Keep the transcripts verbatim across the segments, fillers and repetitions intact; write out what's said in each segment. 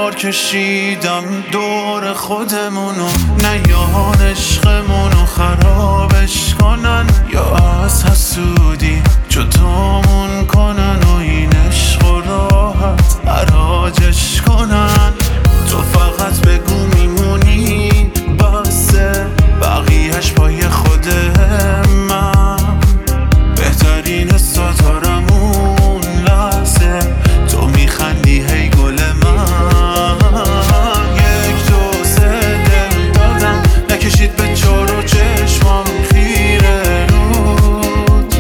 بار کشیدم دور خودمونو، نیان عشقمونو خرابش کنن یا از حسودی جدامون کنن و این عشق و راحت حراجش کنن. تو فقط بگو میمونی بسه، بقیهش پای خود من. بهترین ستارمون لحظه تو میخندی هی گل من. یک دو سه دل دادم نکشید به چار و چشمام خیره رود،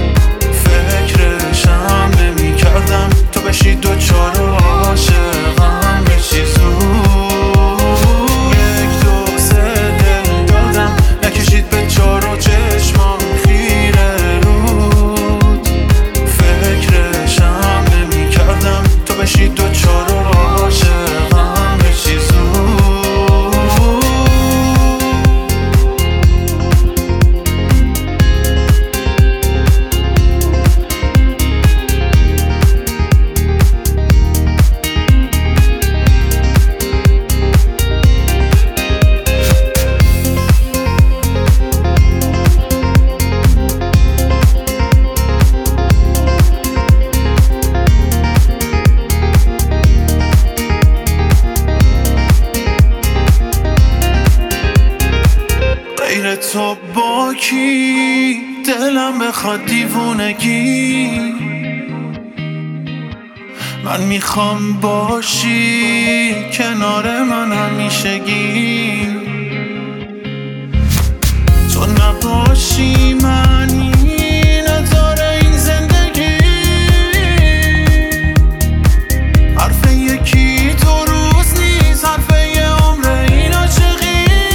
فکرشم نمی کردم تو بشی دو چار و عاشقم بشی زود. یک دو سه دل دادم نکشید به چار و چشمام خیره رود، فکرشم نمی کردم تو بشی دو چار و عاشقم بشی زود. غیر تو با کی دلم بخواد دیوونگی، من میخوام باشی کنار من همیشگی. تو نباشی معنی نداره این زندگی، حرف یکی تو روز نیست، حرف یه عمر این عاشقی.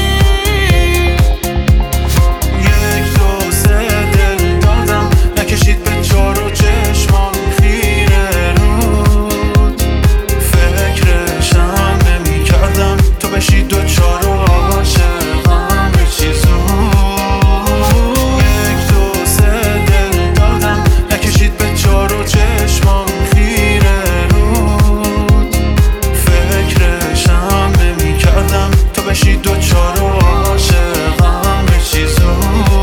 کشید به چار و چشمام خیره رود، فکرشم نمی کردم تو بشی دو چار و عاشقم بشی زود. یک دو سه دل دادم نکشید به چار و چشمام خیره رود، فکرشم نمی کردم تو بشی دو چار و عاشقم بشی زود.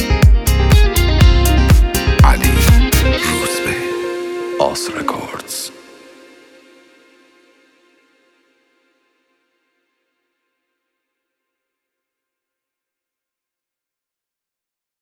Os Records.